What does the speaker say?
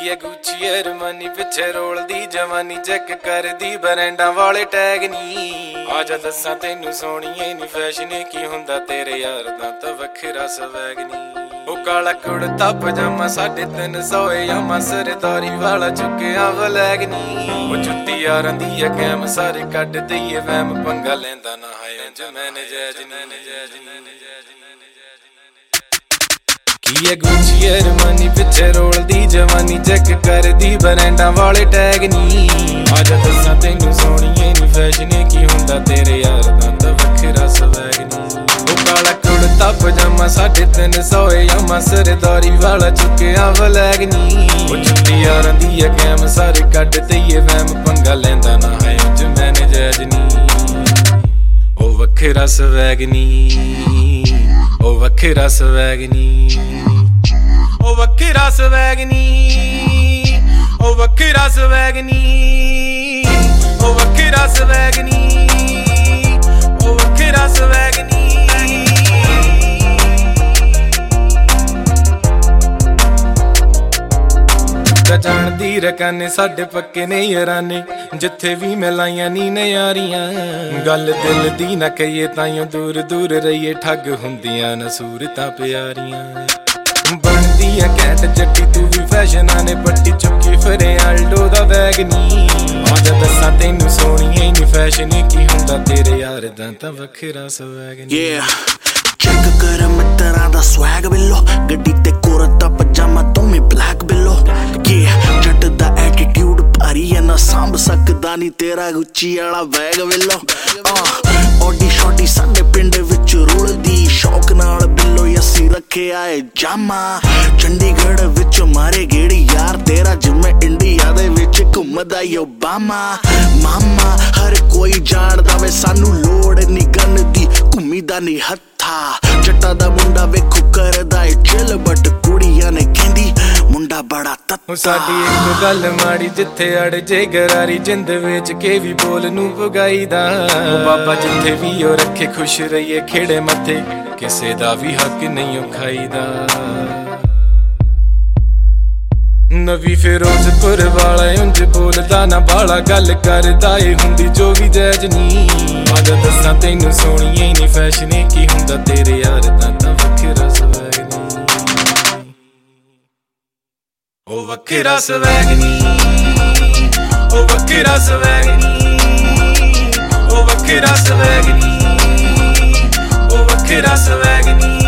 है Gucci Armani पिछे रोल दी जवानी चेक कर दी ब्रांडा वाले टैग नी आजा दसा तेनू सोहणीए नी फैशन की हुंदा तेरे यार दा तां वखरा स्वैग नी ओ काला कुड़ता पजामा 350 यामा सरदारी वाला चुक्या वलैग नी ओ जुत्ती यारां दी है कैम सारे कड दईए वैम पंगा लैंदा ना है इंज मैंने जैज की है गुची अरमानी पिछे रोल दी जवानी चेक कर दी ब्रांडा वाले टैग नी आजा दसा तेनू सोहणीए नी फैशन की हुंदा तेरे यार दा तां वखरा स्वैग नी ओ काला कुड़ता पजामा 350 यामा सरदारी वाला चुक्या वलैग नी ओ जुत्ती यारां दी है कैम सारे कड दईए वैम पंगा लैंदा ना है इंज मैंने जैज नी ओ वखरा स्वैग नी ओ वखरा स्वैग नी ओ वखरा स्वैग नी ओ वखरा स्वैग नी ओ वखरा स्वैग नी ओ वखरा स्वैग नी जान दी रकाने साडे पक्के ने याराने जिथे भी मैं लाइया नी नयारियां गल दिल दी ना कहिए ताइयों दूर दूर रहिए ठग हुंदियां न सूरतां प्यारियां बनदी है कैंट जट्टी तू भी फैशन ने पट्टी चुकी फिरे आल्डो दा बैग नी आजा दसा तेनू सोहणीए नी फैशन की हुंदा तेरे यार दा तां वखरा स्वैग नी चेक कर मित्तरां दा स्वैग बिलो गड्डी ते कुर्ता पजामा तू भी ब्लैक बिलो जट दा एटीट्यूड भारी है ना सांभ सकदा नी तेरा गुची वाला बैग बिलो ओडी शॉटी साडे पिंड विच रुलदी शौक नाल बिलो अस्सी रखे आए जामा चंडीगढ़ विच मारे गेड़ी यार तेरा जिम्मे इंडिया दे विच घुमदा ओबामा मामा हर कोई जानदा वे सानू लोड़ नी गन दी घुमीदा नी हत्था जट्टा दा मुंडा वेखो करदा ए चिल बट कुड़ियां ने कहंदी मुंडा बड़ा तत्ता साडी एक गल माड़ी जिथे अड़ जे गरारी जिंद विच के भी बोल नू पुगाईदा बाबा जिथे भी ओ रखे खुश रहिए खेड़े मथे किसे दा भी हक नहीं खाईदा नवी फिरोजपुर वाला उंज बोलदा ना बाला गल करदा ए हुंदी जो भी जैज नी आजा दसा तेनू सोहणीए नी फैशन की हुंदा तेरे यार दा तां वखरा स्वैग नी ओ वखरा स्वैग नी ओ वखरा स्वैग नी ओ वखरा स्वैग नी ओ वखरा स्वैग नी